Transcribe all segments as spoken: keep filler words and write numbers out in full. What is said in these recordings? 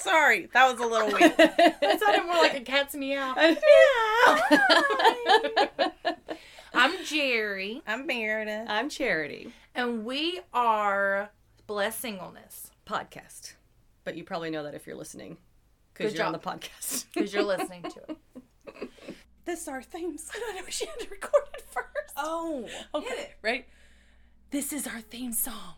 Sorry, that was a little weird. That sounded more like a cat's meow. I'm Jerry. I'm Meredith. I'm Charity. And we are Blessed Singleness Podcast. But you probably know that if you're listening. Because Good you're on job. the podcast. Because you're listening to it. This is our theme song. I don't know, she had to record it first. Oh, Okay, hit it. Right? This is our theme song.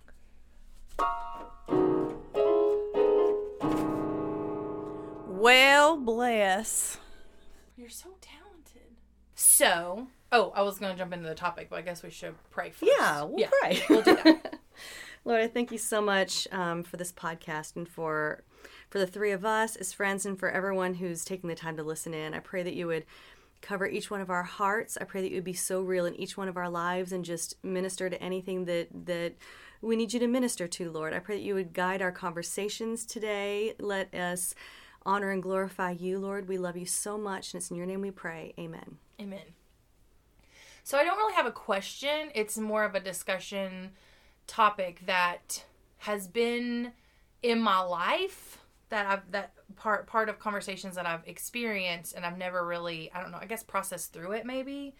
well, bless. You're so talented. So, oh, I was going to jump into the topic, but I guess we should pray first. Yeah, we'll pray. We'll do that. Lord, I thank you so much um, for this podcast and for for the three of us as friends and for everyone who's taking the time to listen in. I pray that you would cover each one of our hearts. I pray that you would be so real in each one of our lives and just minister to anything that that we need you to minister to, Lord. I pray that you would guide our conversations today. Let us honor and glorify you, Lord. We love you so much, and it's in your name we pray. Amen. Amen. So I don't really have a question. It's more of a discussion topic that has been in my life that I've that part part of conversations that I've experienced, and I've never really, I don't know, I guess processed through it maybe.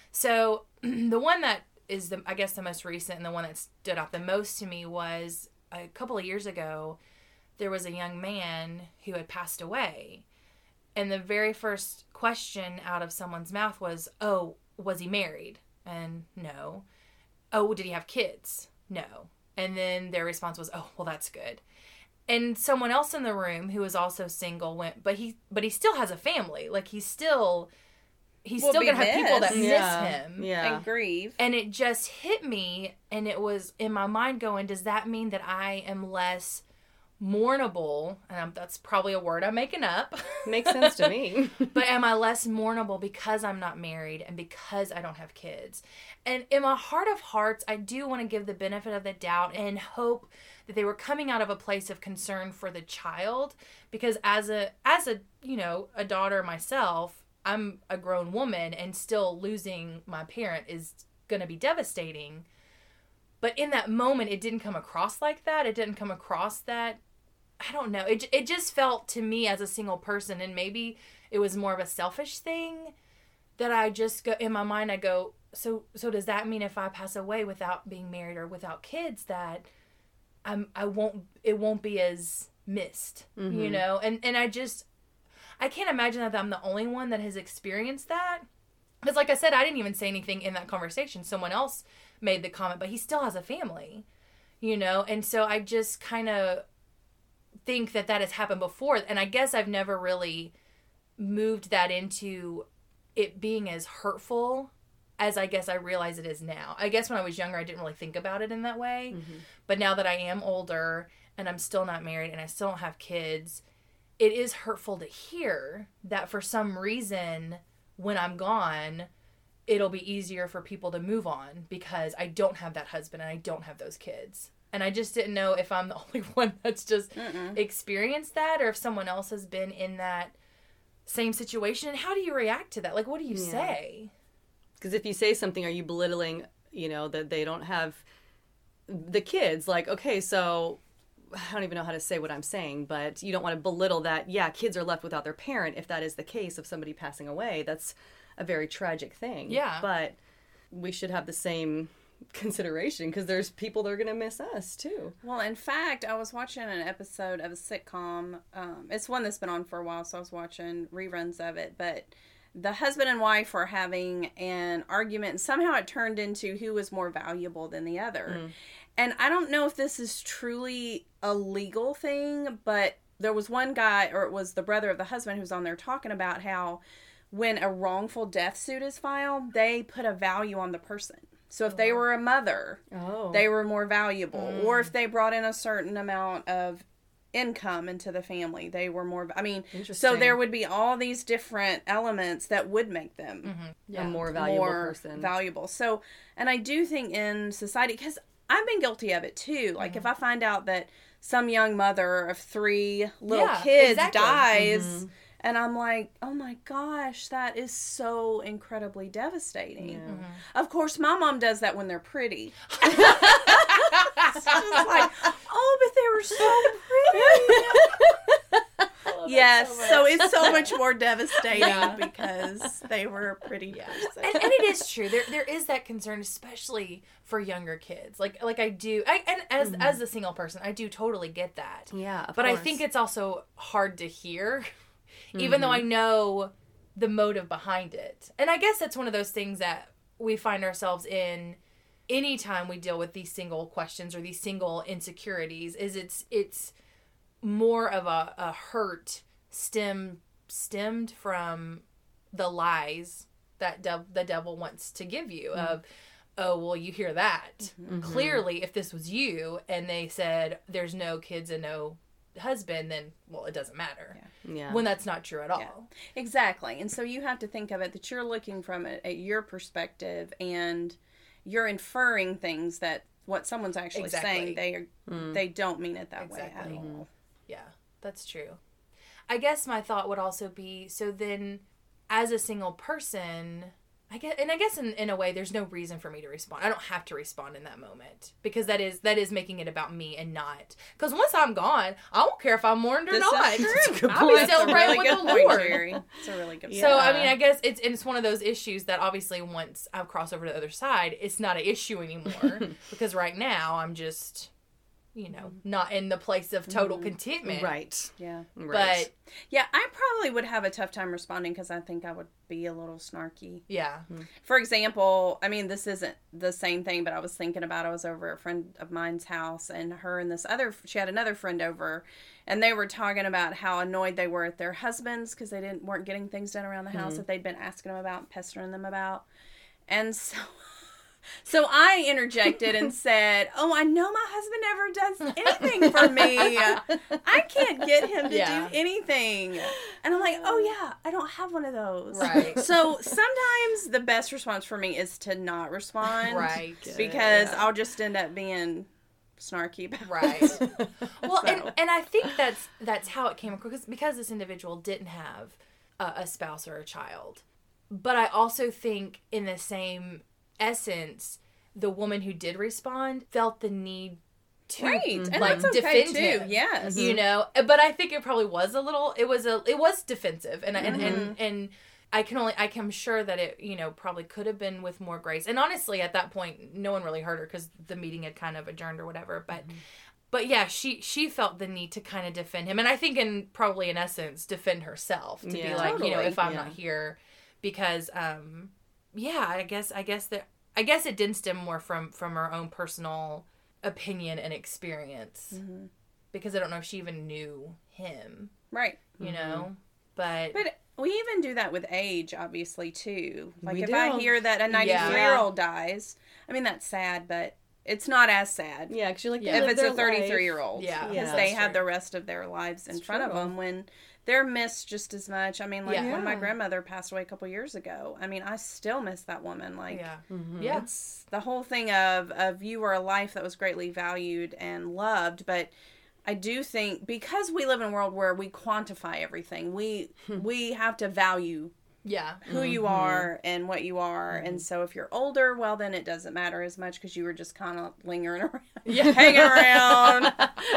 So the one that is the I guess the most recent and the one that stood out the most to me was a couple of years ago. There was a young man who had passed away, and the very first question out of someone's mouth was, "Oh, was he married?" And no. "Oh, did he have kids?" No. And then their response was, "Oh, well, that's good." And someone else in the room who was also single went, but he but he still has a family. Like, he's still he's Will still be going to have people that missed. Yeah. miss him. Yeah. And grieve. And it just hit me, and it was in my mind going, does that mean that I am less mournable? And I'm, that's probably a word I'm making up. Makes sense to me. But am I less mournable because I'm not married and because I don't have kids? And in my heart of hearts, I do want to give the benefit of the doubt and hope that they were coming out of a place of concern for the child. Because as a, as a, you know, a daughter myself, I'm a grown woman, and still losing my parent is going to be devastating. But in that moment, it didn't come across like that. It didn't come across that, I don't know. It it just felt to me as a single person, and maybe it was more of a selfish thing, that I just go, in my mind, I go, so so does that mean if I pass away without being married or without kids, that I'm I won't it won't be as missed, Mm-hmm. you know? And and I just I can't imagine that I'm the only one that has experienced that. Because like I said, I didn't even say anything in that conversation. Someone else made the comment, but he still has a family, you know? And so I just kind of think that that has happened before. And I guess I've never really moved that into it being as hurtful as I guess I realize it is now. I guess when I was younger, I didn't really think about it in that way. Mm-hmm. But now that I am older and I'm still not married and I still don't have kids, it is hurtful to hear that for some reason, when I'm gone, it'll be easier for people to move on because I don't have that husband and I don't have those kids. And I just didn't know if I'm the only one that's just Mm-mm. experienced that, or if someone else has been in that same situation. And how do you react to that? Like, what do you Yeah. say? Because if you say something, are you belittling, you know, that they don't have the kids? Like, okay, so I don't even know how to say what I'm saying, but you don't want to belittle that. Yeah, kids are left without their parent. If that is the case of somebody passing away, that's a very tragic thing. Yeah. But we should have the same consideration because there's people that are going to miss us too. Well, in fact, I was watching an episode of a sitcom. Um, it's one that's been on for a while, so I was watching reruns of it. But the husband and wife were having an argument, and somehow it turned into who was more valuable than the other. Mm. And I don't know if this is truly a legal thing, but there was one guy, or it was the brother of the husband, who was on there talking about how when a wrongful death suit is filed, they put a value on the person. So if they were a mother, Oh. they were more valuable. Mm. Or if they brought in a certain amount of income into the family, they were more, I mean, so Interesting. there would be all these different elements that would make them Mm-hmm. a more valuable more person. valuable. So, and I do think in society, because I've been guilty of it too. Like, if I find out that some young mother of three little Yeah, kids exactly. dies, Mm-hmm. and I'm like, oh my gosh, that is so incredibly devastating. Yeah. Mm-hmm. Of course, my mom does that when they're pretty. It's just like, oh, but they were so pretty. Yes, so so, much. it's so much more devastating Yeah. because they were a pretty Yeah. person. and, and it is true. There there is that concern, especially for younger kids. Like like I do, I, and as Mm-hmm. as a single person, I do totally get that. Yeah, of but I course. think it's also hard to hear, even though I know the motive behind it. And I guess that's one of those things that we find ourselves in anytime we deal with these single questions or these single insecurities. Is it's it's more of a, a hurt stem stemmed from the lies that dev- the devil wants to give you of, oh, well, you hear that. Mm-hmm. Clearly, if this was you and they said there's no kids and no husband, then, well, it doesn't matter. Yeah. Yeah. When that's not true at all. Yeah. Exactly. And so you have to think of it that you're looking from it at your perspective and you're inferring things that what someone's actually Exactly. saying, they are, Mm. they don't mean it that Exactly. way at all. Yeah, that's true. I guess my thought would also be, so then as a single person, I guess, and I guess in, in a way, there's no reason for me to respond. I don't have to respond in that moment because that is that is making it about me and not. Because once I'm gone, I won't care if I'm mourned or This not. is true. Good I'll be point. That's a celebrating really with good the point, Lord. Jerry. It's a really good So point. I mean, I guess it's it's one of those issues that obviously once I've crossed over to the other side, it's not an issue anymore because right now I'm just, you know, not in the place of total contentment. Right. Yeah. Right. But Yeah, I probably would have a tough time responding because I think I would be a little snarky. yeah, For example, I mean, this isn't the same thing, but I was thinking about I was over at a friend of mine's house, and her and this other, she had another friend over, and they were talking about how annoyed they were at their husbands because they didn't weren't getting things done around the house that they'd been asking them about, pestering them about, and so. So I interjected and said, "Oh, I know my husband never does anything for me. I can't get him to Yeah. do anything." And I'm like, "Oh yeah, I don't have one of those." Right. So sometimes the best response for me is to not respond. right. Because Yeah. I'll just end up being snarky about Right. it. Well, So. and, and I think that's that's how it came across because, because this individual didn't have a, a spouse or a child. But I also think in the same essence, the woman who did respond felt the need to Right. And like that's okay defend too. him. Yes. You know, but I think it probably was a little. It was a. It was defensive, and and Mm-hmm. and and I can only. I am sure that it. You know, probably could have been with more grace. And honestly, at that point, no one really heard her because the meeting had kind of adjourned or whatever. But. Mm-hmm. But yeah, she she felt the need to kind of defend him, and I think in probably in essence defend herself to be Yeah. like, you know, Totally. if I'm Yeah. not here, because um, yeah, I guess I guess that I guess it did stem more from from her own personal opinion and experience, Mm-hmm. because I don't know if she even knew him, Right. you know, but, But we even do that with age, obviously, too. Like, We if do. I hear that a ninety-three-year-old dies, I mean, that's sad, but it's not as sad. Yeah, because you're like, Yeah. they If live it's a their life. thirty-three-year-old. Yeah. Because Yeah. they That's had true. the rest of their lives in It's front of true. them when they're missed just as much. I mean, like, Yeah. when my Yeah. grandmother passed away a couple years ago, I mean, I still miss that woman. Like, yeah, Mhm. yeah, it's the whole thing of, of you were a life that was greatly valued and loved, but I do think because we live in a world where we quantify everything, we we have to value yeah, who you are and what you are. And so if you're older, well, then it doesn't matter as much because you were just kind of lingering around, Yeah. hanging around,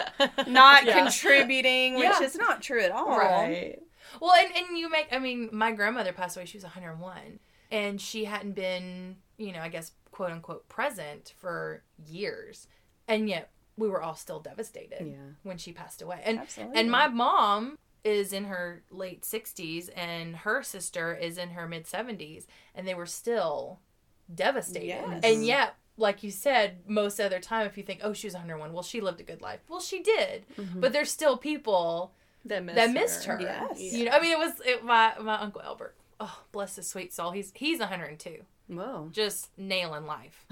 not Yeah. contributing, which Yeah. is not true at all. Right. Well, and, and you make, I mean, my grandmother passed away, she was one hundred one, and she hadn't been, you know, I guess, quote unquote, present for years. And yet we were all still devastated Yeah. when she passed away. And, Absolutely. and my mom is in her late sixties, and her sister is in her mid seventies, and they were still devastated. Yes. And yet, like you said, most other time, if you think, oh, she was one hundred one, well, she lived a good life. Well, she did. But there's still people That missed that her. missed her. Yes. You know, I mean, it was it, my my uncle Albert. Oh, bless his sweet soul. He's he's one hundred two, Whoa. just nailing life.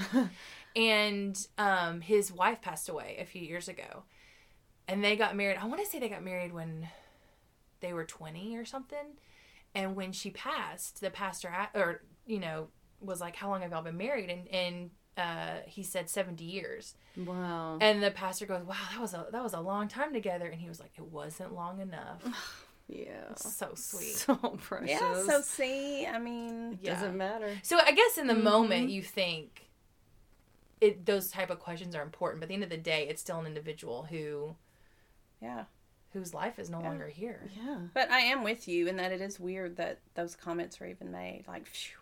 And um, his wife passed away a few years ago, and they got married. I want to say they got married when they were twenty or something. And when she passed, the pastor, a- or you know, was like, "How long have y'all been married?" And and uh, he said seventy years. Wow. And the pastor goes, "Wow, that was a that was a long time together." And he was like, "It wasn't long enough." Yeah. So sweet. So precious. Yeah, so see, I mean, Yeah. Doesn't matter. So I guess in the Mhm. moment you think it those type of questions are important, but at the end of the day, it's still an individual who yeah. whose life is no Yeah. longer here. Yeah. But I am with you in that it is weird that those comments were even made. Like, phew.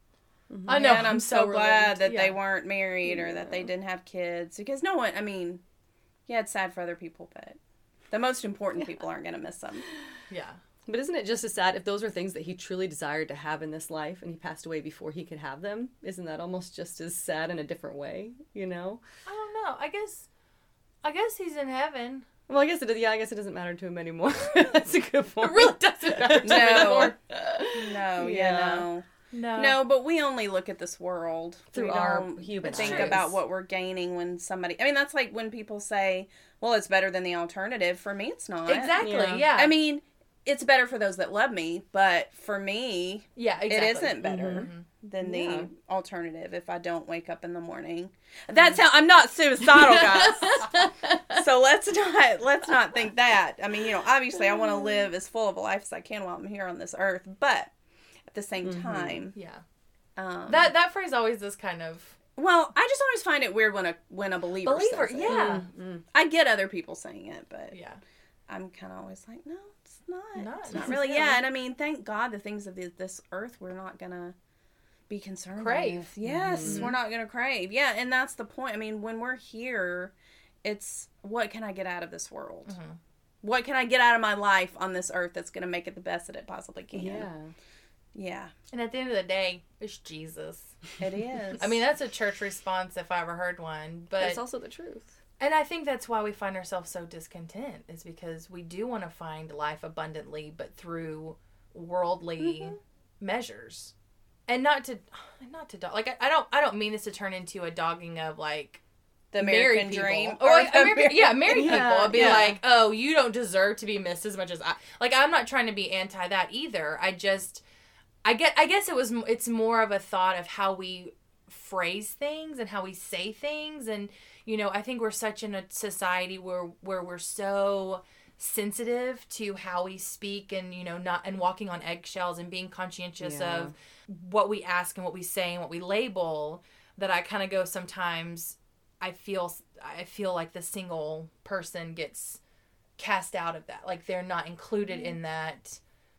I know. And I'm, so, glad relieved. that Yeah. they weren't married or that they didn't have kids. Because no one, I mean, yeah, it's sad for other people, but the most important people aren't going to miss them. Yeah. But isn't it just as sad if those were things that he truly desired to have in this life and he passed away before he could have them? Isn't that almost just as sad in a different way, you know? I don't know. I guess, I guess he's in heaven. Well, I guess it, yeah, I guess it doesn't matter to him anymore. That's a good point. It really doesn't matter to him No. anymore. No, yeah, Yeah. no. No. No, but we only look at this world Through We our don't human think eyes. about what we're gaining when somebody. I mean, that's like when people say, "Well, it's better than the alternative." For me, it's not. Exactly. Yeah. Yeah. I mean, it's better for those that love me, but for me, yeah, exactly. it isn't better Mhm. than the Yeah. alternative. If I don't wake up in the morning, that's how I'm not suicidal, guys. So let's not let's not think that. I mean, you know, obviously, I want to live as full of a life as I can while I'm here on this earth, but at the same Mhm. time, Yeah. um, That that phrase always is kind of well, I just always find it weird when a when a believer, believer. says it. Yeah. Mm. I get other people saying it, but Yeah. I'm kind of always like, no, it's not. No, it's this not is really. real. Yeah, and I mean, thank God the things of the, this earth we're not gonna be concerned Crave. with. Yes, Mhm. we're not gonna crave. Yeah, and that's the point. I mean, when we're here, it's what can I get out of this world? Mhm. What can I get out of my life on this earth that's gonna make it the best that it possibly can? Yeah. Yeah, And at the end of the day, it's Jesus. it is. I mean, that's a church response if I ever heard one. But It's also the truth. and I think that's why we find ourselves so discontent, is because we do want to find life abundantly, but through worldly Mm-hmm. measures. And not to not to dog like I, I don't I don't mean this to turn into a dogging of like the married American people. dream. Or like, the American, yeah, married Yeah, people. I'd be yeah. like, oh, you don't deserve to be missed as much as I. Like, I'm not trying to be anti that either. I just, I get, I guess it was, it's more of a thought of how we phrase things and how we say things, and you know, I think we're such in a society where where we're so sensitive to how we speak, and you know, not and walking on eggshells and being conscientious Yeah. of what we ask and what we say and what we label, that I kind of go sometimes. I feel I feel like the single person gets cast out of that. Like they're not included in that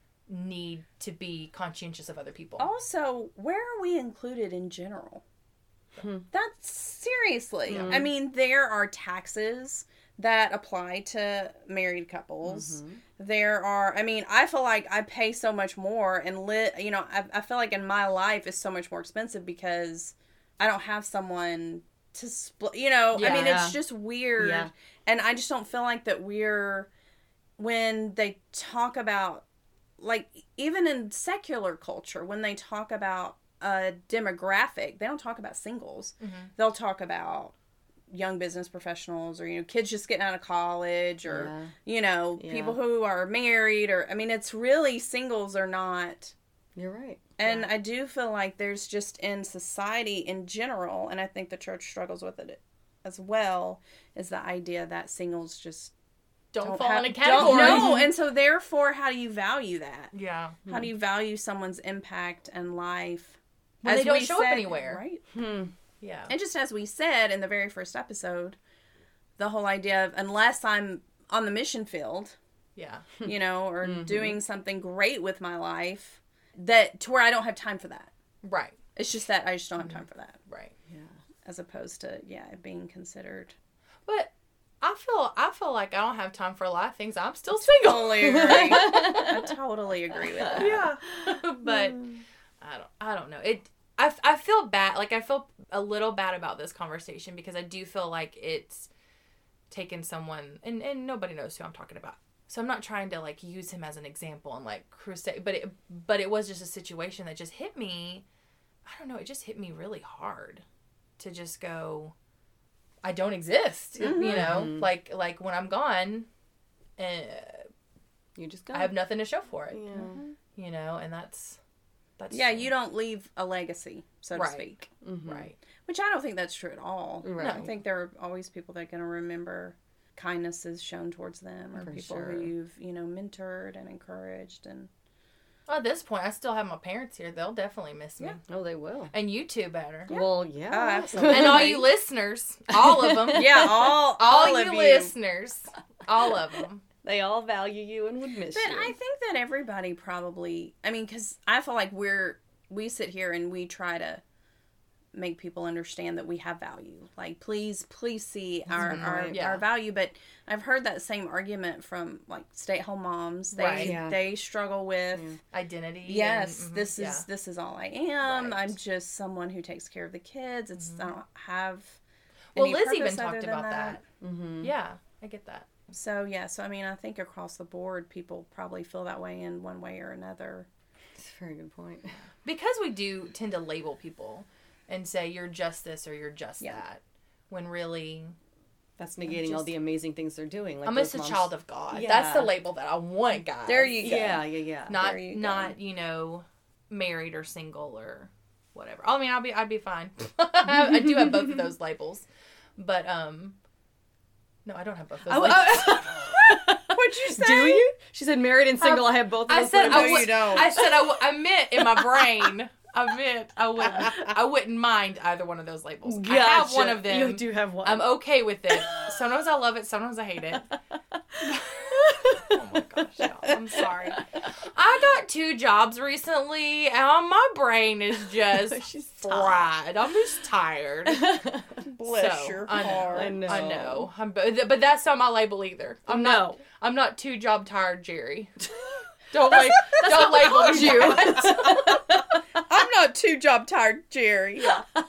need to be conscientious of other people. Also, where are we included in general? Hmm. That's seriously. Hmm. I mean, there are taxes that apply to married couples. Mhm. There are, I mean, I feel like I pay so much more and li- you know, I, I feel like in my life is so much more expensive because I don't have someone to split, you know, I mean, Yeah. it's just weird. Yeah. And I just don't feel like that we're, when they talk about, like, even in secular culture, when they talk about a demographic, they don't talk about singles. Mhm. They'll talk about young business professionals, or, you know, kids just getting out of college, or, Yeah. you know, Yeah. people who are married, or, I mean, it's really, singles are not. You're right. And Yeah. I do feel like there's just in society in general, and I think the church struggles with it as well, is the idea that singles just don't, don't fall have, in a don't category. know. And so therefore, how do you value that? Yeah. How do you value someone's impact and life? When they As don't we show up said- anywhere. Right? Hmm. Yeah. And just as we said in the very first episode, the whole idea of unless I'm on the mission field, Yeah. you know, or Mhm. doing something great with my life, that to where I don't have time for that. Right. It's just that I just don't have time for that, Right. Yeah. as opposed to yeah, it being considered. But I feel I feel like I don't have time for a lot of things. I'm still single. Totally agree. I totally agree with that. Yeah. But I don't I don't know. It I, I feel bad. Like I feel a little bad about this conversation because I do feel like it's taken someone, and, and nobody knows who I'm talking about. So I'm not trying to like use him as an example and like crusade, but it but it was just a situation that just hit me. I don't know, it just hit me really hard to just go, I don't exist. Mhm. You know, like like when I'm gone, uh, You just go. I have nothing to show for it. Yeah. You know, and that's that's Yeah, you don't leave a legacy, so to Right. speak. Mhm. right. Which I don't think that's true at all. Right. I think there are always people that are going to remember kindnesses shown towards them, or For people sure. who you've, you know, mentored and encouraged. And Well, at this point, I still have my parents here. They'll definitely miss me. Yeah. Oh, they will. And you two better. Yeah. Well, yeah. Oh, absolutely. And all you listeners, all of them. yeah, all all, all you of you. listeners, all of them. They all value you and would miss But you. I think that everybody probably, I mean, because I feel like we're, we sit here and we try to make people understand that we have value. Like, please, please see our, our, Yeah. our value. But I've heard that same argument from, like, stay-at-home moms. They, Right. Yeah. they struggle with, Identity. yes, and, mhm, this is, yeah. this is all I am. Right. I'm just someone who takes care of the kids. It's, I don't have Well, any Liz purpose even other talked than about that. Mm-hmm. Yeah, I get that. So, yeah, so, I mean, I think across the board, people probably feel that way in one way or another. That's a very good point. Because we do tend to label people and say you're just this or you're just Yeah. that, when really That's negating all just- the amazing things they're doing. Like I'm those just a moms- child of God. Yeah. That's the label that I want, guys. There you go. Yeah, yeah, yeah. Not There you go. not you know married or single or whatever. I mean, I'll be I'd be fine. I do have both of those labels, but um, no, I don't have both those Oh, labels. oh, What'd you say? do you? She said married and single. I have both of I those said labels. I, No, would, you don't. I said I, w- I meant in my brain. I meant I wouldn't. I wouldn't mind either one of those labels. I have Gotcha. one of them. You do have one. I'm okay with it. Sometimes I love it. Sometimes I hate it. Oh my gosh, y'all. I'm sorry. I got two jobs recently, and my brain is just She's fried. I'm just tired. Bless So, your I know. heart. I know. I know. I'm, but, but that's not my label either. I'm not. No. I'm not two job tired, Jerry. Don't wait. Don't label me you. that. I'm not too job tired, Jerry.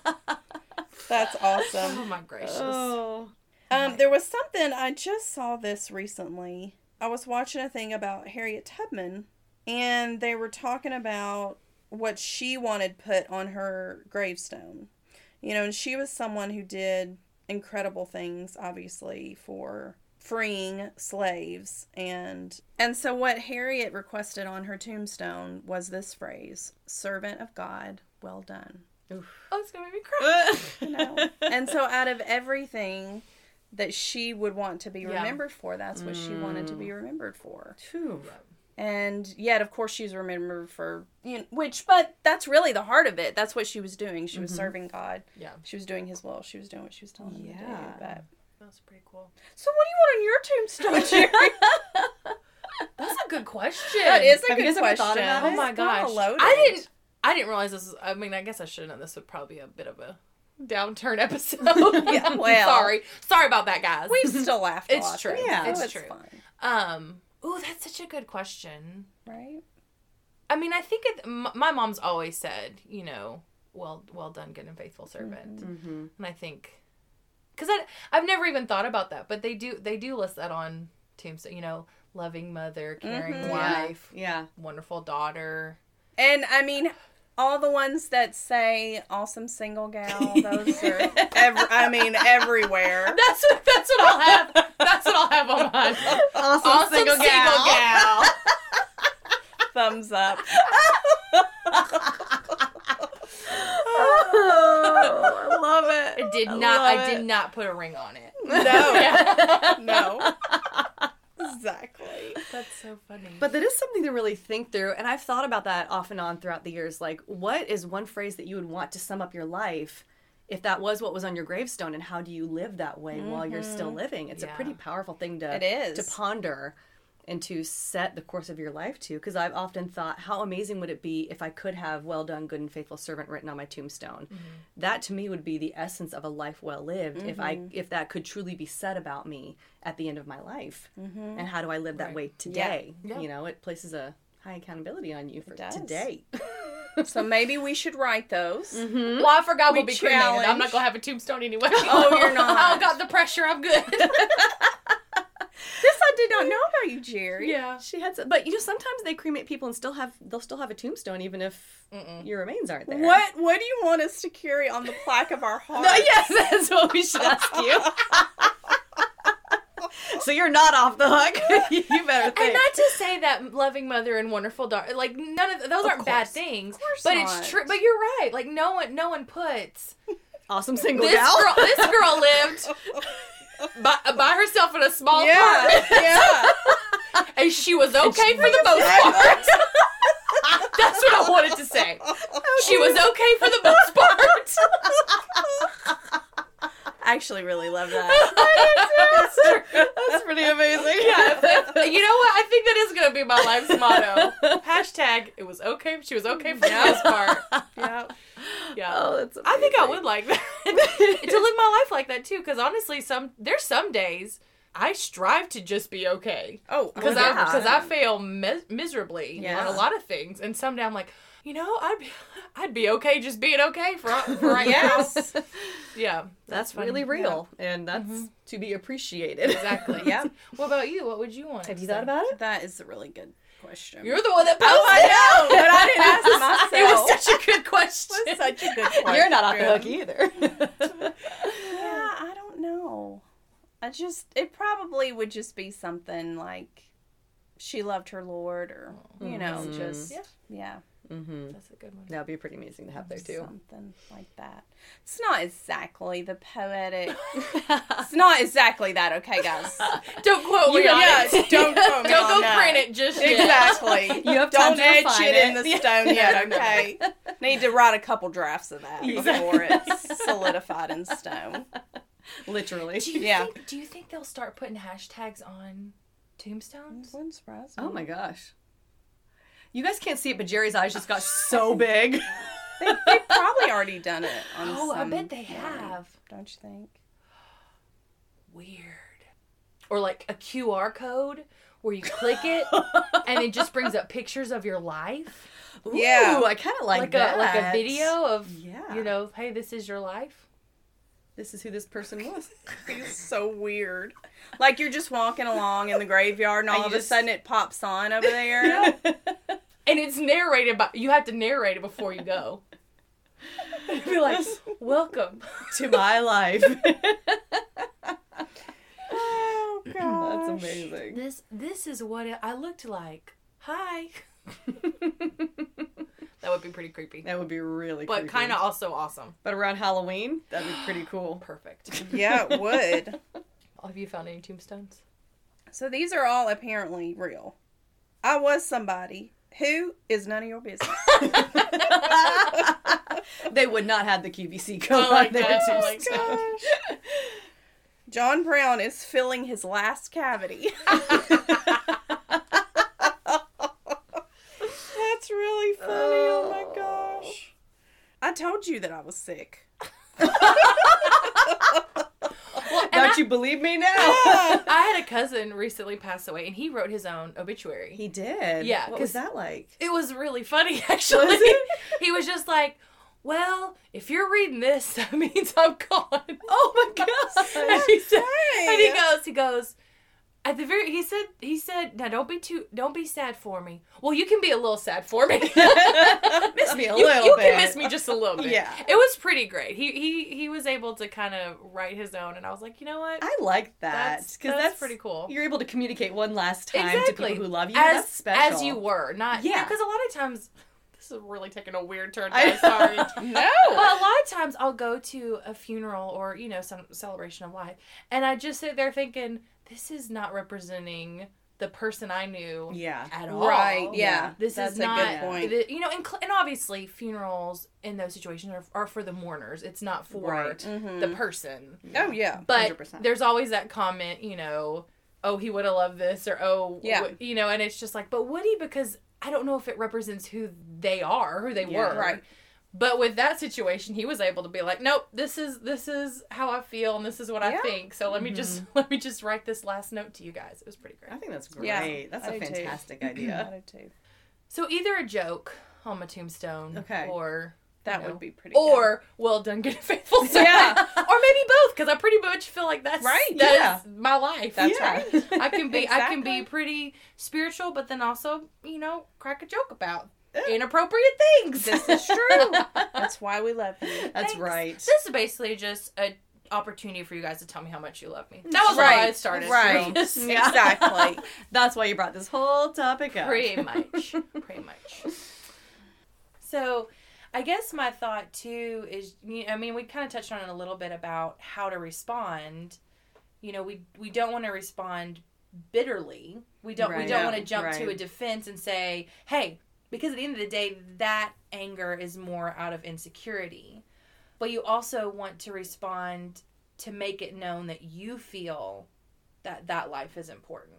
That's awesome. Oh my gracious. Oh. Um, there was something, I just saw this recently. I was watching a thing about Harriet Tubman, and they were talking about what she wanted put on her gravestone. You know, and she was someone who did incredible things, obviously, for freeing slaves. And and so what Harriet requested on her tombstone was this phrase, "Servant of God, well done." Oh, it's gonna make me cry. You know? And so out of everything that she would want to be Yeah. remembered for, that's what she wanted to be remembered for. Phew. And yet, of course, she's remembered for, you know, which, but that's really the heart of it. That's what she was doing. She was serving God. Yeah, She was doing His will. She was doing what she was telling him to do. Yeah. But, that's pretty cool. so what do you want on your tombstone, Jerry? That's a good question. That is a Have you good guys ever question. thought about Oh it? my It's kinda gosh. loaded. I didn't I didn't realize this was, I mean, I guess I should have known this would probably be a bit of a downturn episode. Yeah, well. Sorry. Sorry about that, guys. We've still laughed a It's lot. true. though, Yeah. so It's true. fine. Um, ooh, that's such a good question. Right? I mean, I think it, m- my mom's always said, you know, well well done, good and faithful servant. Mm-hmm. And I think, because I've never even thought about that, but they do they do list that on tombstone, you know, loving mother, caring Mhm. wife, Yeah. wonderful daughter. And I mean, all the ones that say "awesome single gal," those are, ev- I mean, everywhere. That's what that's what I'll have. That's what I'll have on mine. Awesome, Awesome single, gal. gal. Thumbs up. Oh, I love it. I did I not. love I did it. not put a ring on it. No. No. Exactly. That's so funny. But that is something to really think through. And I've thought about that off and on throughout the years. Like, what is one phrase that you would want to sum up your life if that was what was on your gravestone? And how do you live that way while you're still living? It's Yeah. a pretty powerful thing to, It is. to ponder and to set the course of your life to. Because I've often thought, how amazing would it be if I could have "well done, good and faithful servant" written on my tombstone? That to me would be the essence of a life well lived. If I if that could truly be said about me at the end of my life. And how do I live that Right. way today? Yeah. You know, it places a high accountability on you for does. today. So maybe we should write those. well, I forgot We we'll be cremated. I'm challenge- not gonna have a tombstone anyway. Oh, you're not. I got the pressure. I'm good. This I did not know about you, Jerry. yeah. She had, some, but you know, sometimes they cremate people and still have they'll still have a tombstone even if Mm-mm. your remains aren't there. What What do you want us to carry on the plaque of our heart? No, yes, that's what we should ask you. So you're not off the hook. You better think. And not to say that loving mother and wonderful daughter, like none of those aren't bad course. things. course But not. it's true. But you're right. Like no one, no one puts Awesome single this gal. girl. This girl lived by, by herself in a small Yeah. apartment, Yeah. and she was okay for the most part. That's what I wanted to say. She was okay for the most part. I actually really love that. That's pretty amazing. Yeah, if, if, you know what? I think that is going to be my life's motto. Hashtag, it was okay. She was okay for the most part. Yeah. Yeah. Oh, that's I think I amazing. would like that. To live my life like that, too. Because honestly, some there's some days I strive to just be okay. Oh, Because Well, I, yeah. because I fail mis- miserably Yeah. on a lot of things. And someday I'm like, you know, I'd be, I'd be okay just being okay for, for right yes. now. Yeah. That's fun. really real, and that's Mhm. to be appreciated. Exactly. Yeah. What about you? What would you want? Have to you say? thought about it? That is a really good question. You're the one that posted Oh, I know, but I didn't ask it. myself. It was such a good question. It was such a good question. You're not off the hook either. Yeah, I don't know. I just, it probably would just be something like she loved her Lord, or, you know, Mhm. just, Yeah. yeah, Mm-hmm. That's a good one. That would be pretty amazing to have there too. something like that. It's not exactly the poetic, it's not exactly that, okay, guys? Don't quote me You- on yeah, it. don't quote me Don't on go that. print it just yet. Exactly. You have time Don't to etch refine it in it. the stone yet, okay? Need to write a couple drafts of that before it's solidified in stone. Literally. Do you Yeah. think, do you think they'll start putting hashtags on tombstones? Wouldn't surprise me. Oh my gosh. You guys can't see it, but Jerry's eyes just got so big. They, they've probably already done it on Oh, I some bet they point, have. Don't you think? Weird. Or like a Q R code where you click it and it just brings up pictures of your life. Ooh, Yeah. I kind of like, Like that. a like a video of Yeah. you know, hey, this is your life. This is who this person was. It's so weird. Like you're just walking along in the graveyard and all And you of a just- sudden it pops on over there. And it's narrated by you have to narrate it before you go. You'd be like, welcome. To my life. Oh, gosh. That's amazing. This this is what it, I looked like. Hi. That would be pretty creepy. That would be really But creepy. kind of also awesome. But around Halloween, that'd be pretty cool. Perfect. Yeah, it would. Have you found any tombstones? So these are all apparently real. I was somebody who is none of your business. They would not have the Q V C code I like on their that. I like tombstone. that. John Brown is filling his last cavity. That's really funny. Oh my gosh. I told you that I was sick. Don't you believe me now? I had a cousin recently pass away, and he wrote his own obituary. He did. Yeah, What was 'cause- that like? It was really funny, actually. Was it? He was just like, well, if you're reading this, that means I'm gone. Oh my gosh. And he said, Hey. and he goes, he goes, at the very, he said, he said, now don't be too, don't be sad for me. Well, you can be a little sad for me. Miss me a you, little you bit. can miss me just a little bit. Yeah. It was pretty great. He he he was able to kind of write his own, and I was like, you know what? I like that That's- because that's that's, pretty cool. You're able to communicate one last time Exactly. to people who love you. As, that's special. as you were, not Yeah. yeah. Because a lot of times, this is really taking a weird turn. I- Guys, sorry. No. But a lot of times I'll go to a funeral or, you know, some celebration of life, and I just sit there thinking, this is not representing the person I knew Yeah. at all. Right, yeah. This That's is a not, good point. the- you know, and, cl- and obviously funerals in those situations are, are for the mourners. It's not for Right. Mhm. the person. Oh, yeah. But one hundred percent. there's always that comment, you know, oh, he would have loved this, or oh, Yeah. w- you know, and it's just like, but would he? Because I don't know if it represents who they are, who they Yeah. were. Right. But with that situation, he was able to be like, nope, this is this is how I feel, and this is what Yeah. I think. So let me just let me just write this last note to you guys. It was pretty great. I think that's great. Yeah, that's I a do too. fantastic I idea. do too. So either a joke on my tombstone, Okay. or That you know, would be pretty or well done, good and faithful servant. Yeah. Or maybe both, because I pretty much feel like that's Right, That's my life. That's Yeah. right. I can be I can be Exactly. pretty spiritual, but then also, you know, crack a joke about Yeah. inappropriate things. This is true. That's why we love you. That's Thanks. right. This is basically just a opportunity for you guys to tell me how much you love me. That was Right, why I started. right. This. Yeah. Exactly. That's why you brought this whole topic up. Pretty much. Pretty much. So, I guess my thought too is, you know, I mean, we kind of touched on it a little bit about how to respond. You know, we we don't want to respond bitterly. We don't we Right. don't Yeah, want to jump to right. a defense and say, "Hey," because at the end of the day, that anger is more out of insecurity. But you also want to respond to make it known that you feel that that life is important.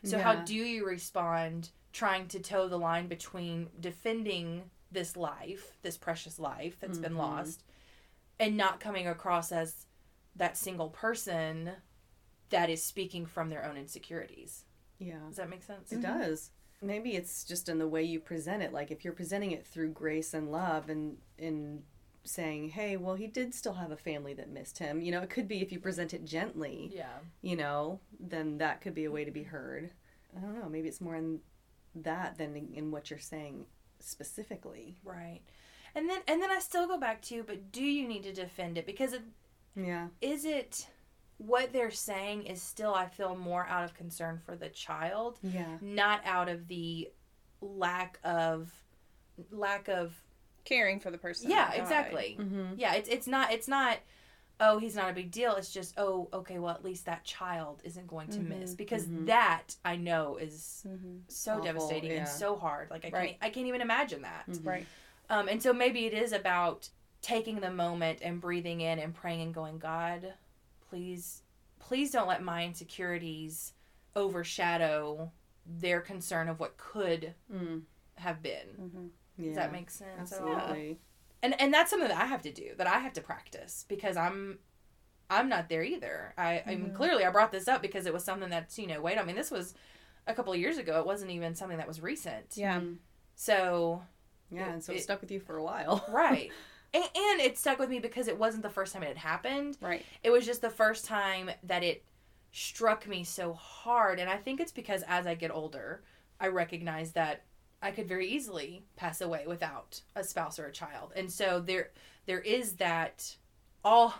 So how Yeah. do you respond trying to toe the line between defending this life, this precious life that's been Mhm. lost, and not coming across as that single person that is speaking from their own insecurities? Yeah. Does that make sense? It does. Maybe it's just in the way you present it. Like if you're presenting it through grace and love and in saying, hey, well, he did still have a family that missed him. You know, it could be if you present it gently, Yeah. you know, then that could be a way to be heard. I don't know. Maybe it's more in that than in, in what you're saying specifically. Right. And then and then I still go back to, but do you need to defend it? Because it, Yeah. is it what they're saying is still, I feel, more out of concern for the child, Yeah. not out of the lack of lack of Caring for the person. yeah, who died. exactly. Mm-hmm. Yeah, it's it's not it's not oh, he's not a big deal. It's just, oh, okay, well, at least that child isn't going to Mhm. miss, because Mhm. that I know is Mm-hmm. so Awful, devastating yeah. and so hard. Like I Right. can't I can't even imagine that. Mhm. Right. Um, and so maybe it is about taking the moment and breathing in and praying and going, God, please, please don't let my insecurities overshadow their concern of what could Mm. have been. Mm-hmm. Yeah. Does that make sense? at all? Absolutely. And and that's something that I have to do, that I have to practice, because I'm I'm not there either. I I mean, Mhm. clearly I brought this up because it was something that's, you know, wait, I mean, this was a couple of years ago. It wasn't even something that was recent. Yeah. Mhm. So, Yeah, and so it, It- stuck with you for a while. right. and, and it stuck with me because it wasn't the first time it had happened. Right. It was just the first time that it struck me so hard. And I think it's because as I get older, I recognize that I could very easily pass away without a spouse or a child. And so there there is that all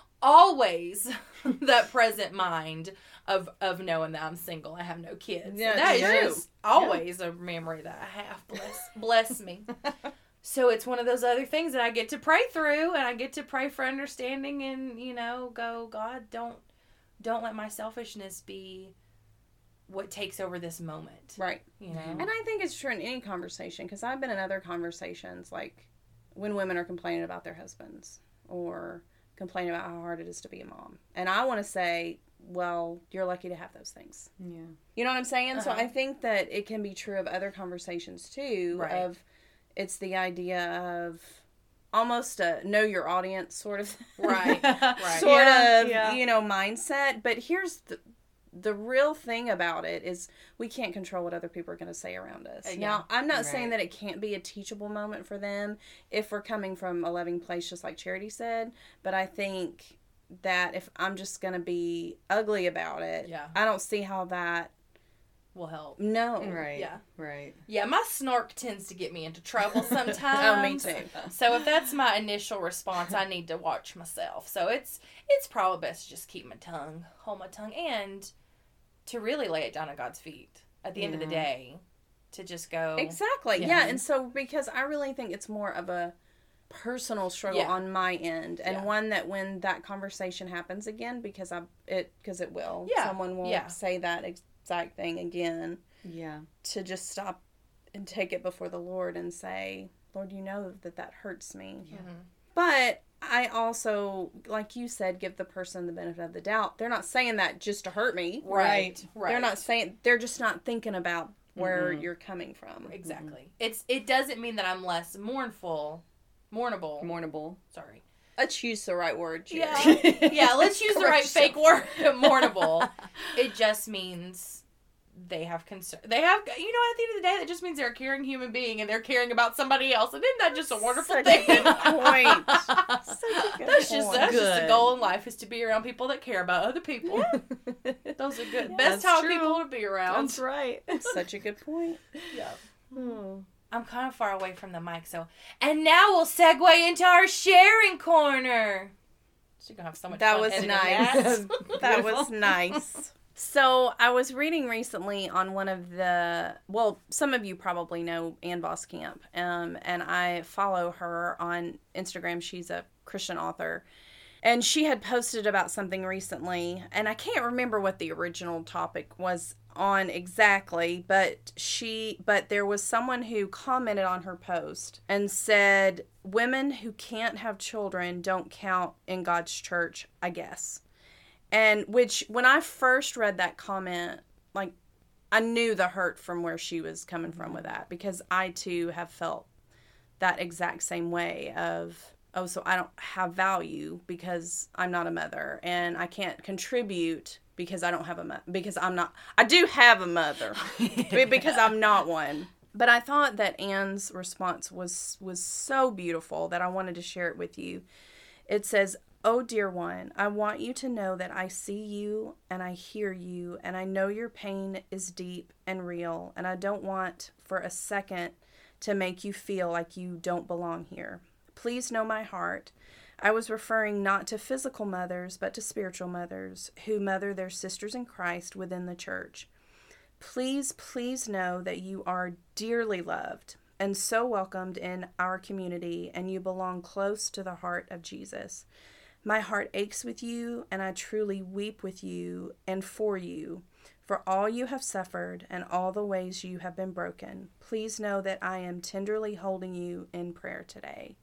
always that present mind of of knowing that I'm single, I have no kids. Yeah, that is true. just always a memory that I have. Bless bless me. So it's one of those other things that I get to pray through, and I get to pray for understanding, and, you know, go, God, don't don't let my selfishness be what takes over this moment. Right. You know? And I think it's true in any conversation, because I've been in other conversations, like when women are complaining about their husbands or complaining about how hard it is to be a mom. And I want to say, well, you're lucky to have those things. Yeah. You know what I'm saying? So Uh-huh. I think that it can be true of other conversations too. Right. Of it's the idea of almost a know your audience sort of Right. Right. sort Yeah, of yeah. you know mindset. But here's the the real thing about it is we can't control what other people are going to say around us. Uh, yeah. Now, I'm not saying Right. that it can't be a teachable moment for them if we're coming from a loving place, just like Charity said. But I think that if I'm just going to be ugly about it, Yeah. I don't see how that. Will help. No. Right. Yeah. Right. Yeah, my snark tends to get me into trouble sometimes. Oh, me too. So if that's my initial response, I need to watch myself. So it's it's probably best to just keep my tongue, hold my tongue, and to really lay it down at God's feet at the end of the Yeah. day, to just go. Exactly. Yeah. Yeah. And so, because I really think it's more of a personal struggle Yeah. on my end, and Yeah. one that when that conversation happens again, because I it because it will, Yeah. someone will Yeah. say that exact thing again, Yeah. to just stop and take it before the Lord and say, Lord, you know that that hurts me. Yeah. Mhm. But I also, like you said, give the person the benefit of the doubt. They're not saying that just to hurt me. Right. Right. They're not saying, they're just not thinking about where Mhm. you're coming from. Exactly. It's it doesn't mean that I'm less mournful, mournable. Mournable. Sorry. Let's use the right word. Jerry. Yeah. Yeah. Let's use the right Correct fake word. Mournable. It just means they have concern. They have, you know, at the end of the day, that just means they're a caring human being and they're caring about somebody else. And isn't that just a wonderful Such thing? a good point. Such a good That's just point. that's just a Good. goal in life, is to be around people that care about other people. Those are good. Best That's how true. people to be around. That's right. Such a good point. Yeah. Oh. I'm kind of far away from the mic, so and now we'll segue into our sharing corner. She's gonna have so much That fun was editing nice. that. That was nice. So I was reading recently on one of the, well, some of you probably know Ann Voskamp, um, and I follow her on Instagram. She's a Christian author, and she had posted about something recently, and I can't remember what the original topic was on exactly, but she, but there was someone who commented on her post and said, women who can't have children don't count in God's church, I guess. And which, when I first read that comment, like, I knew the hurt from where she was coming from with that, because I too have felt that exact same way of, oh, so I don't have value because I'm not a mother, and I can't contribute because I don't have a mother, because I'm not, I do have a mother, because I'm not one. But I thought that Anne's response was, was so beautiful that I wanted to share it with you. It says, "Oh, dear one, I want you to know that I see you and I hear you, and I know your pain is deep and real, and I don't want for a second to make you feel like you don't belong here. Please know my heart. I was referring not to physical mothers, but to spiritual mothers who mother their sisters in Christ within the church. Please, please know that you are dearly loved and so welcomed in our community, and you belong close to the heart of Jesus. My heart aches with you, and I truly weep with you and for you, for all you have suffered and all the ways you have been broken. Please know that I am tenderly holding you in prayer today."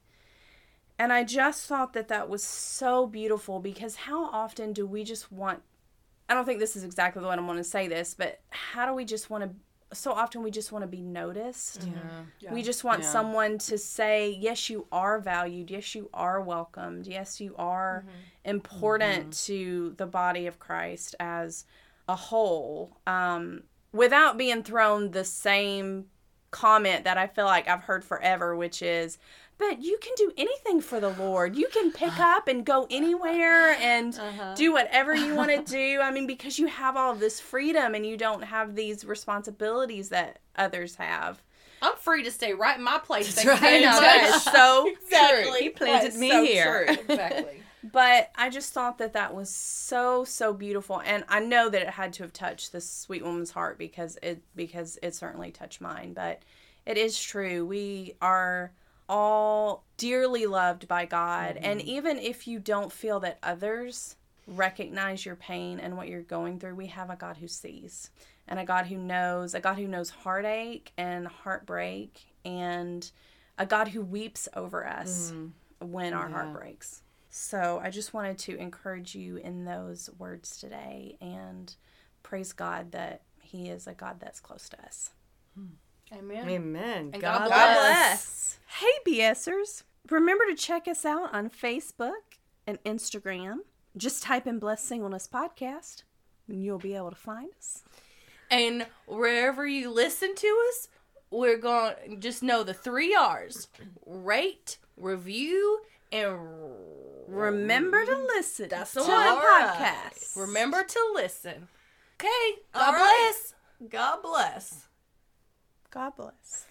And I just thought that that was so beautiful, because how often do we just want, I don't think this is exactly the way I want to say this, but how do we just want to, so often we just want to be noticed. Yeah. Yeah. We just want Yeah. someone to say, yes, you are valued. Yes, you are welcomed. Yes, you are Mm-hmm. important mm-hmm. to the body of Christ as a whole, um, without being thrown the same comment that I feel like I've heard forever, which is, but you can do anything for the Lord. You can pick up and go anywhere and Uh-huh. do whatever you want to do. I mean, because you have all of this freedom and you don't have these responsibilities that others have. I'm free to stay right in my place. That's Thank you right. very much. That is so Exactly. true. He planted That's me so here. true. Exactly. But I just thought that that was so, so beautiful. And I know that it had to have touched this sweet woman's heart, because it, because it certainly touched mine. But it is true. We are all dearly loved by God. Mm-hmm. And even if you don't feel that others recognize your pain and what you're going through, we have a God who sees, and a God who knows, a God who knows heartache and heartbreak, and a God who weeps over us mm. when our yeah. heart breaks. So I just wanted to encourage you in those words today, and praise God that He is a God that's close to us. Amen. Amen. And God, God bless. bless. Hey, BSers. Remember to check us out on Facebook and Instagram. Just type in Blessed Singleness Podcast, and you'll be able to find us. And wherever you listen to us, we're going to just know the three R's. Rate, review, and remember to listen That's to the the one. podcast. Remember to listen. Okay. God All right. bless. God bless. God bless.